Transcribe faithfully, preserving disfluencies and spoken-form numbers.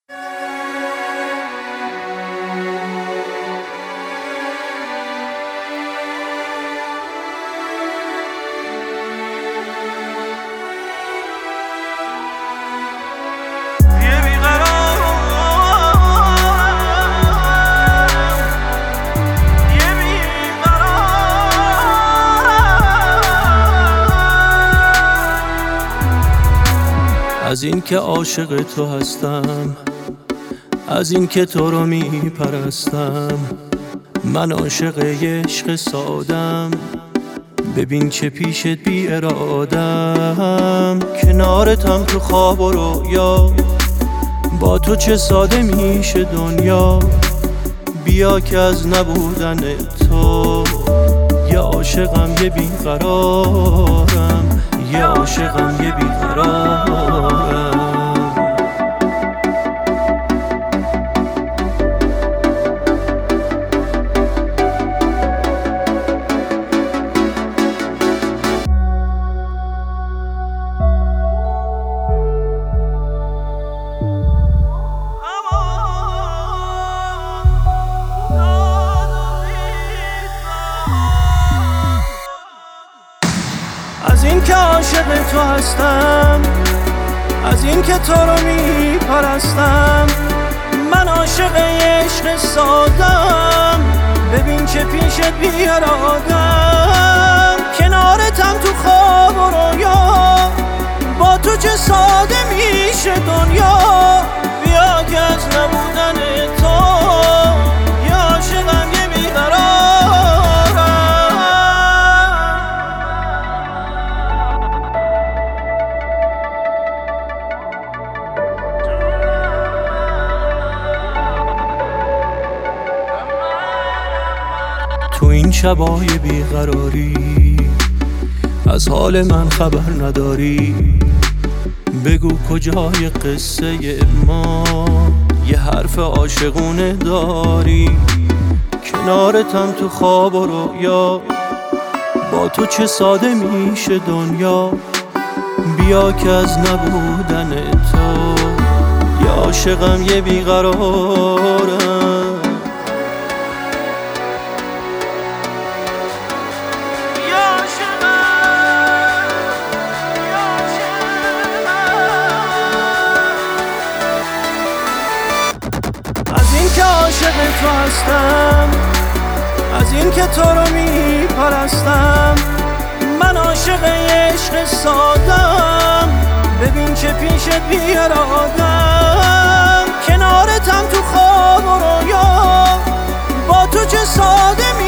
از این که عاشق تو هستم، از این که تو رو می پرستم، من عاشق عشق سادم. ببین که پیشت بی ارادم، کنارتم تو خواب و رویا، با تو چه ساده میشه دنیا. بیا که از نبودن تو یه عاشقم یه بیقرارم، یه عاشقم یه بیقرارم. از این که عاشق تو هستم، از این که تو رو می پرستم، من عاشق عشق سادم. ببین که پیشت بی ارادم، کنارتم تو خواب و رویا، با تو چه ساده میشه دنیا. بیا که از نبودن تو یه عاشقم یه بیقرارم. تو این شبای بیقراری از حال من خبر نداری. بگو کجای قصه ما یه حرف عاشقونه داری. کنارتم تو خواب و رویا، با تو چه ساده میشه دنیا. بیا که از نبودن تو یه عاشقم یه بیقرارم. از این که عاشق تو هستم، از این که تو رو می پرستم، من عاشق عشق سادم. ببین که پیشت بی ارادم، کنارتم تو خواب و رویا، با تو چه ساده می